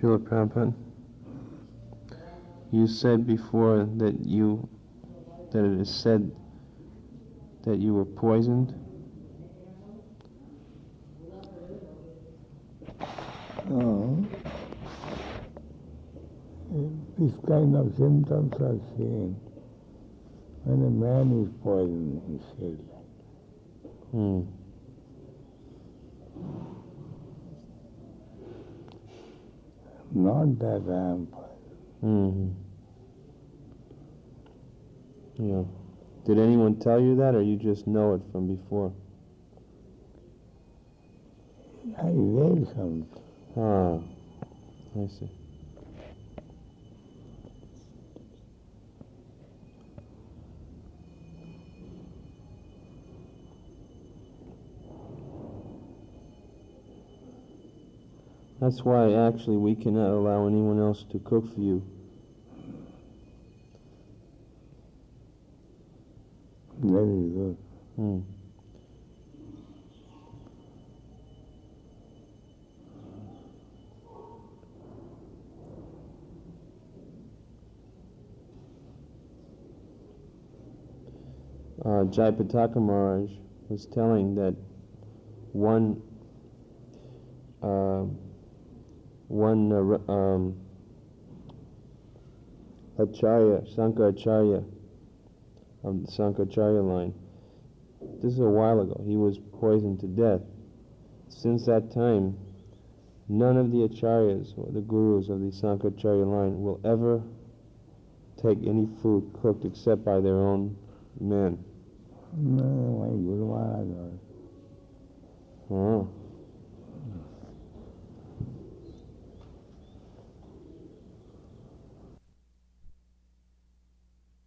Srila Prabhupada, you said before that it is said that you were poisoned. This kind of symptoms are seen when a man is poisoned, he said. Not that I am poisoned. Yeah. Did anyone tell you that, or you just know it from before? I read something. I see. That's why actually we cannot allow anyone else to cook for you. Very good. Jayapataka Maharaj was telling that one Acharya, Sankaracharya of the Sankaracharya line, this is a while ago, he was poisoned to death. Since that time, none of the Acharyas or the Gurus of the Sankaracharya line will ever take any food cooked except by their own men. No,